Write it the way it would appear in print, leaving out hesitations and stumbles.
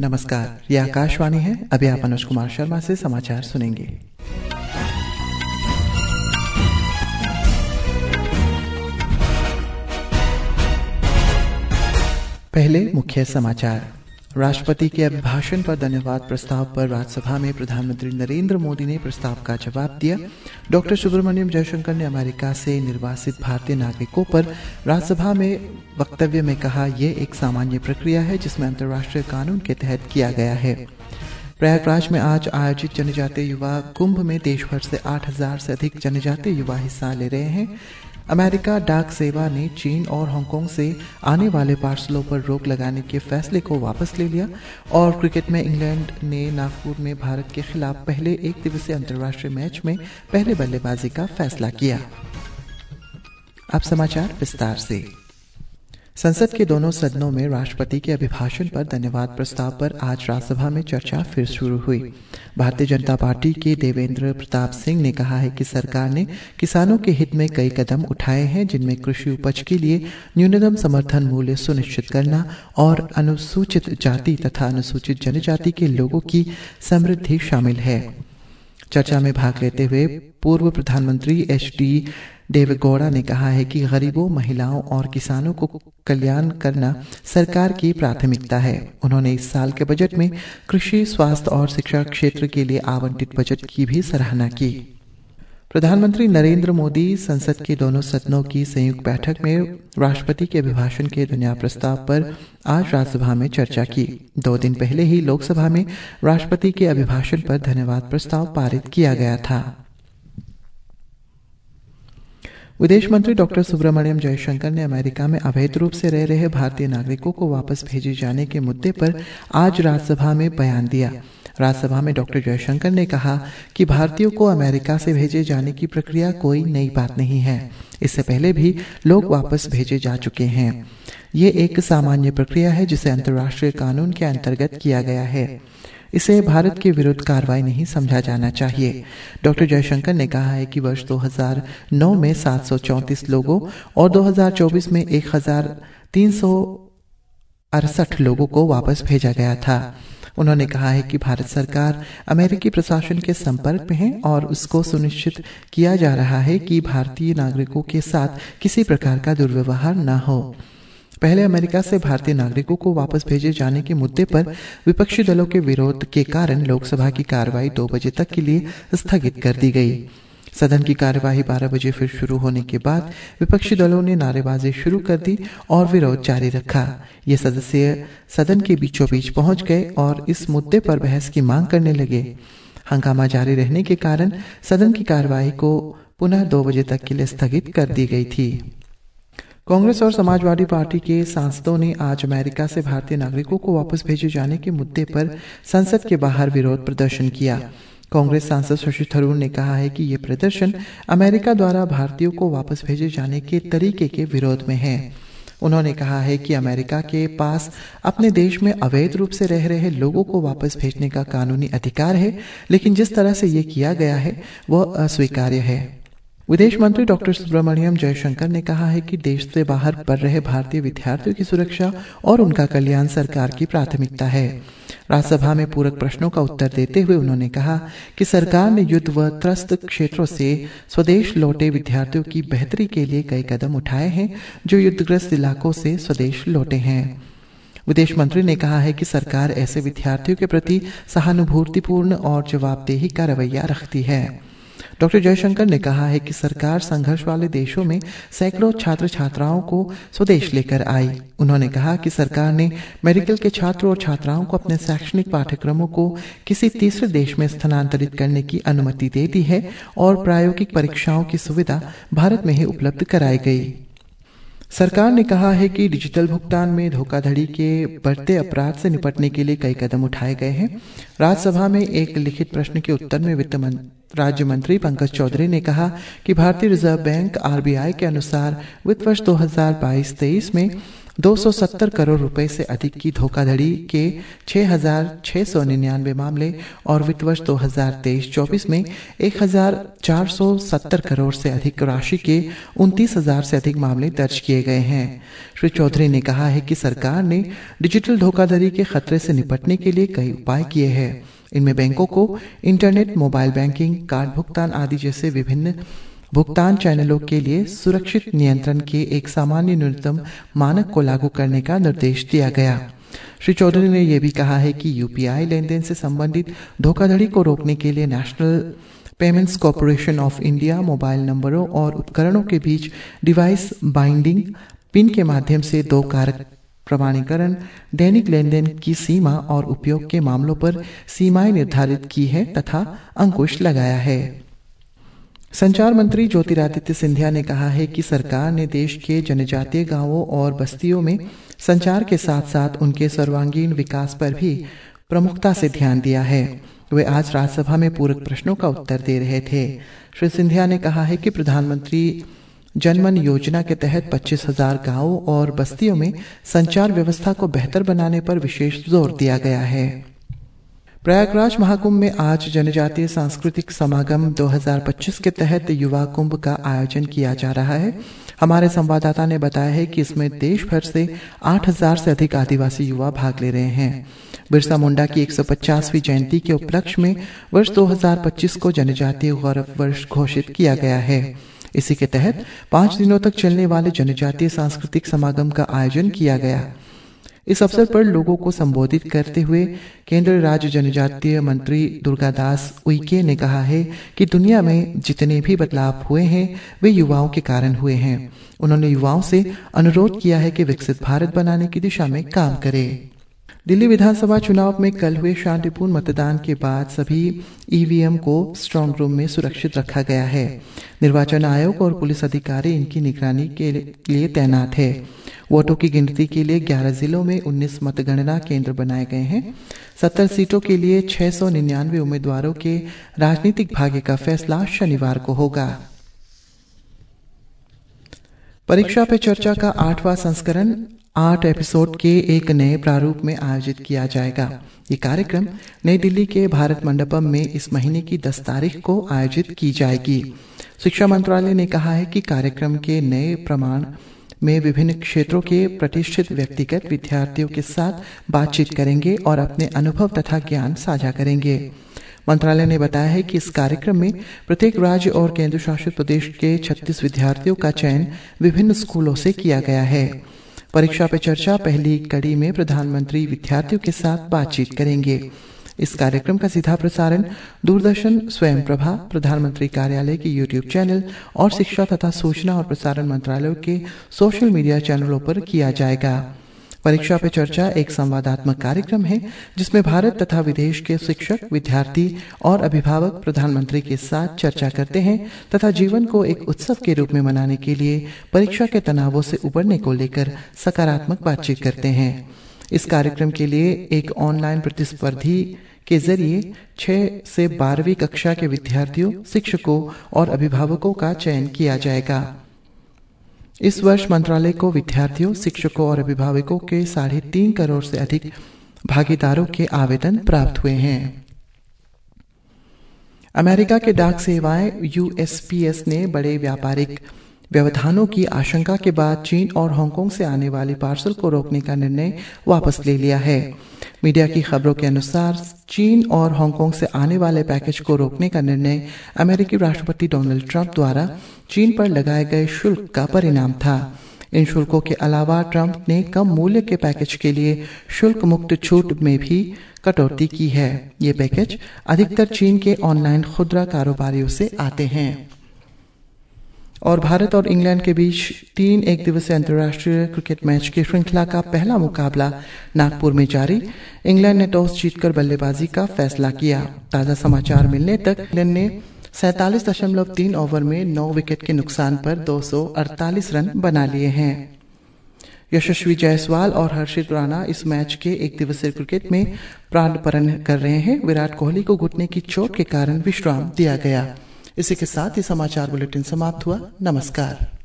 नमस्कार, ये आकाशवाणी है। अभी आप अनुज कुमार शर्मा से समाचार सुनेंगे। पहले मुख्य समाचार। राष्ट्रपति के अभिभाषण पर धन्यवाद प्रस्ताव पर राज्यसभा में प्रधानमंत्री नरेंद्र मोदी ने प्रस्ताव का जवाब दिया। डॉक्टर सुब्रमण्यम जयशंकर ने अमेरिका से निर्वासित भारतीय नागरिकों पर राज्यसभा में वक्तव्य में कहा, यह एक सामान्य प्रक्रिया है जिसमें अंतर्राष्ट्रीय कानून के तहत किया गया है। प्रयागराज में आज आयोजित जनजातीय युवा कुंभ में देश भर से 8,000 से अधिक जनजातीय युवा हिस्सा ले रहे हैं। अमेरिका डाक सेवा ने चीन और हांगकांग से आने वाले पार्सलों पर रोक लगाने के फैसले को वापस ले लिया। और क्रिकेट में इंग्लैंड ने नागपुर में भारत के खिलाफ पहले एक दिवसीय अंतर्राष्ट्रीय मैच में पहले बल्लेबाजी का फैसला किया। अब समाचार विस्तार से। संसद के दोनों सदनों में राष्ट्रपति के अभिभाषण पर धन्यवाद प्रस्ताव पर आज राज्यसभा में चर्चा फिर शुरू हुई। भारतीय जनता पार्टी के देवेंद्र प्रताप सिंह ने कहा है कि सरकार ने किसानों के हित में कई कदम उठाए हैं, जिनमें कृषि उपज के लिए न्यूनतम समर्थन मूल्य सुनिश्चित करना और अनुसूचित जाति तथा अनुसूचित जनजाति के लोगों की समृद्धि शामिल है। चर्चा में भाग लेते हुए पूर्व प्रधानमंत्री एच.डी. देवेगौड़ा ने कहा है कि गरीबों, महिलाओं और किसानों को कल्याण करना सरकार की प्राथमिकता है। उन्होंने इस साल के बजट में कृषि, स्वास्थ्य और शिक्षा क्षेत्र के लिए आवंटित बजट की भी सराहना की। प्रधानमंत्री नरेंद्र मोदी संसद के दोनों सदनों की संयुक्त बैठक में राष्ट्रपति के अभिभाषण के धन्यवाद प्रस्ताव पर आज राज्यसभा में चर्चा की। 2 दिन पहले ही लोकसभा में राष्ट्रपति के अभिभाषण पर धन्यवाद प्रस्ताव पारित किया गया था। विदेश मंत्री डॉक्टर सुब्रमण्यम जयशंकर ने अमेरिका में अवैध रूप से रह रहे भारतीय नागरिकों को वापस भेजे जाने के मुद्दे पर आज राज्यसभा में बयान दिया। राज्यसभा में डॉक्टर जयशंकर ने कहा कि भारतीयों को अमेरिका से भेजे जाने की प्रक्रिया कोई नई बात नहीं है। इससे पहले भी लोग वापस भेजे जा चुके हैं। ये एक सामान्य प्रक्रिया है जिसे अंतर्राष्ट्रीय कानून के अंतर्गत किया गया है। इसे भारत के विरुद्ध कार्रवाई नहीं समझा जाना चाहिए। डॉक्टर जयशंकर ने कहा है कि वर्ष 2009 में 734 लोगों और 2024 में 1,368 लोगों को वापस भेजा गया था। उन्होंने कहा है कि भारत सरकार अमेरिकी प्रशासन के संपर्क में है और उसको सुनिश्चित किया जा रहा है कि भारतीय नागरिकों के साथ किसी प्रकार का दुर्व्यवहार न हो। पहले अमेरिका से भारतीय नागरिकों को वापस भेजे जाने के मुद्दे पर विपक्षी दलों के विरोध के कारण लोकसभा की कार्यवाही 2 बजे तक के लिए स्थगित कर दी गई। सदन की कार्यवाही 12 बजे फिर शुरू होने के बाद विपक्षी दलों ने नारेबाजी शुरू कर दी और विरोध जारी रखा। ये सदस्य सदन के बीचों बीच पहुंच गए और इस मुद्दे पर बहस की मांग करने लगे। हंगामा जारी रहने के कारण सदन की कार्यवाही को पुनः 2 बजे तक के लिए स्थगित कर दी गई थी। कांग्रेस और समाजवादी पार्टी के सांसदों ने आज अमेरिका से भारतीय नागरिकों को वापस भेजे जाने के मुद्दे पर संसद के बाहर विरोध प्रदर्शन किया। कांग्रेस सांसद शशि थरूर ने कहा है कि ये प्रदर्शन अमेरिका द्वारा भारतीयों को वापस भेजे जाने के तरीके के विरोध में है। उन्होंने कहा है कि अमेरिका के पास अपने देश में अवैध रूप से रह रहे लोगों को वापस भेजने का कानूनी अधिकार है, लेकिन जिस तरह से ये किया गया है वह अस्वीकार्य है। विदेश मंत्री डॉक्टर सुब्रमण्यम जयशंकर ने कहा है कि देश से बाहर पढ़ रहे भारतीय विद्यार्थियों की सुरक्षा और उनका कल्याण सरकार की प्राथमिकता है। राज्यसभा में पूरक प्रश्नों का उत्तर देते हुए उन्होंने कहा कि सरकार ने युद्ध व त्रस्त क्षेत्रों से स्वदेश लौटे विद्यार्थियों की बेहतरी के लिए कई कदम उठाए हैं जो युद्धग्रस्त इलाकों से स्वदेश लौटे हैं। विदेश मंत्री ने कहा है कि सरकार ऐसे विद्यार्थियों के प्रति सहानुभूतिपूर्ण और जवाबदेही का रवैया रखती है। डॉक्टर जयशंकर ने कहा है कि सरकार संघर्ष वाले देशों में सैकड़ों छात्र छात्राओं को स्वदेश लेकर आई। उन्होंने कहा कि सरकार ने मेडिकल के छात्रों और छात्राओं को अपने शैक्षणिक पाठ्यक्रमों को किसी तीसरे देश में स्थानांतरित करने की अनुमति दे दी है और प्रायोगिक परीक्षाओं की सुविधा भारत में ही उपलब्ध कराई गई। सरकार ने कहा है कि डिजिटल भुगतान में धोखाधड़ी के बढ़ते अपराध से निपटने के लिए कई कदम उठाए गए हैं। राज्यसभा में एक लिखित प्रश्न के उत्तर में वित्त राज्य मंत्री पंकज चौधरी ने कहा कि भारतीय रिजर्व बैंक (RBI) के अनुसार वित्त वर्ष 2022-23 में 270 करोड़ रुपए से अधिक की धोखाधड़ी के 6,699 मामले और वित्त वर्ष 2023-24 में 1,470 करोड़ से अधिक राशि के 29,000 से अधिक मामले दर्ज किए गए हैं। श्री चौधरी ने कहा है कि सरकार ने डिजिटल धोखाधड़ी के खतरे से निपटने के लिए कई उपाय किए हैं। इनमें बैंकों को इंटरनेट, मोबाइल बैंकिंग, कार्ड भुगतान आदि जैसे विभिन्न भुगतान चैनलों के लिए सुरक्षित नियंत्रण के एक सामान्य न्यूनतम मानक को लागू करने का निर्देश दिया गया। श्री चौधरी ने यह भी कहा है कि यूपीआई लेनदेन से संबंधित धोखाधड़ी को रोकने के लिए national payments corporation of India mobile नंबरों और उपकरणों के बीच डिवाइस बाइंडिंग पिन के माध्यम से 2 कारक प्रमाणीकरण, दैनिक लेनदेन की सीमा और उपयोग के मामलों पर सीमाएं निर्धारित की है तथा अंकुश लगाया है। संचार मंत्री ज्योतिरादित्य सिंधिया ने कहा है कि सरकार ने देश के जनजातीय गांवों और बस्तियों में संचार के साथ साथ उनके सर्वांगीण विकास पर भी प्रमुखता से ध्यान दिया है। वे आज राज्यसभा में पूरक प्रश्नों का उत्तर दे रहे थे। श्री सिंधिया ने कहा है कि प्रधानमंत्री जनमन योजना के तहत 25,000 गांवों और बस्तियों में संचार व्यवस्था को बेहतर बनाने पर विशेष जोर दिया गया है। प्रयागराज महाकुंभ में आज जनजातीय सांस्कृतिक समागम 2025 के तहत युवा कुंभ का आयोजन किया जा रहा है। हमारे संवाददाता ने बताया है कि इसमें देश भर से 8,000 से अधिक आदिवासी युवा भाग ले रहे हैं। बिरसा मुंडा की 150वीं जयंती के उपलक्ष्य में वर्ष 2025 को जनजातीय गौरव वर्ष घोषित किया गया है। इसी के तहत 5 दिनों तक चलने वाले जनजातीय सांस्कृतिक समागम का आयोजन किया गया। इस अवसर पर लोगों को संबोधित करते हुए केंद्रीय राज्य जनजातीय मंत्री दुर्गादास उइके ने कहा है कि दुनिया में जितने भी बदलाव हुए हैं वे युवाओं के कारण हुए हैं। उन्होंने युवाओं से अनुरोध किया है कि विकसित भारत बनाने की दिशा में काम करें। दिल्ली विधानसभा चुनाव में कल हुए शांतिपूर्ण मतदान के बाद सभी ईवीएम को स्ट्रांग रूम में सुरक्षित रखा गया है। निर्वाचन आयोग और पुलिस अधिकारी इनकी निगरानी के लिए तैनात है। वोटों की गिनती के लिए 11 जिलों में 19 मतगणना केंद्र बनाए गए हैं। 70 सीटों के लिए 699 उम्मीदवारों के राजनीतिक भाग्य का फैसला शनिवार को होगा। परीक्षा पे चर्चा का 8वां संस्करण 8 एपिसोड के एक नए प्रारूप में आयोजित किया जाएगा। ये कार्यक्रम नई दिल्ली के भारत मंडपम में इस महीने की 10 तारीख को आयोजित की जाएगी। शिक्षा मंत्रालय ने कहा है कि कार्यक्रम के नए प्रमाण में विभिन्न क्षेत्रों के प्रतिष्ठित व्यक्तिगत विद्यार्थियों के साथ बातचीत करेंगे और अपने अनुभव तथा ज्ञान साझा करेंगे। मंत्रालय ने बताया है कि इस कार्यक्रम में प्रत्येक राज्य और केंद्र शासित प्रदेश के 36 विद्यार्थियों का चयन विभिन्न स्कूलों से किया गया है। परीक्षा पे चर्चा पहली कड़ी में प्रधानमंत्री विद्यार्थियों के साथ बातचीत करेंगे। इस कार्यक्रम का सीधा प्रसारण दूरदर्शन, स्वयं प्रभा, प्रधानमंत्री कार्यालय की यूट्यूब चैनल और शिक्षा तथा सूचना और प्रसारण मंत्रालय के सोशल मीडिया चैनलों पर किया जाएगा। परीक्षा पे चर्चा एक संवादात्मक कार्यक्रम है जिसमें भारत तथा विदेश के शिक्षक, विद्यार्थी और अभिभावक प्रधानमंत्री के साथ चर्चा करते हैं तथा जीवन को एक उत्सव के रूप में मनाने के लिए परीक्षा के तनावों से उबरने को लेकर सकारात्मक बातचीत करते हैं। इस कार्यक्रम के लिए एक ऑनलाइन प्रतिस्पर्धी के जरिए 6 से 12वीं कक्षा के विद्यार्थियों, शिक्षकों और अभिभावकों का चयन किया जाएगा। इस वर्ष मंत्रालय को विद्यार्थियों, शिक्षकों और अभिभावकों के 3.5 करोड़ से अधिक भागीदारों के आवेदन प्राप्त हुए हैं। अमेरिका के डाक सेवाएं USPS ने बड़े व्यापारिक व्यवधानों की आशंका के बाद चीन और हांगकांग से आने वाली पार्सल को रोकने का निर्णय वापस ले लिया है। मीडिया की खबरों के अनुसार चीन और हांगकांग से आने वाले पैकेज को रोकने का निर्णय अमेरिकी राष्ट्रपति डोनाल्ड ट्रंप द्वारा चीन पर लगाए गए शुल्क का परिणाम था। इन शुल्कों के अलावा ट्रंप ने कम मूल्य के पैकेज के लिए शुल्क मुक्त छूट में भी कटौती की है। ये पैकेज अधिकतर चीन के ऑनलाइन खुदरा कारोबारियों से आते हैं। और भारत और इंग्लैंड के बीच 3 एकदिवसीय अंतर्राष्ट्रीय क्रिकेट मैच की श्रृंखला का पहला मुकाबला नागपुर में जारी। इंग्लैंड ने टॉस जीतकर बल्लेबाजी का फैसला किया। ताजा समाचार मिलने तक इंग्लैंड ने 47.3 ओवर में 9 विकेट के नुकसान पर 248 रन बना लिए हैं। यशस्वी जायसवाल और हर्षित राणा इस मैच के एकदिवसीय क्रिकेट में प्राणपण कर रहे हैं। विराट कोहली को घुटने की चोट के कारण विश्राम दिया गया। इसी के साथ ही समाचार बुलेटिन समाप्त हुआ। नमस्कार।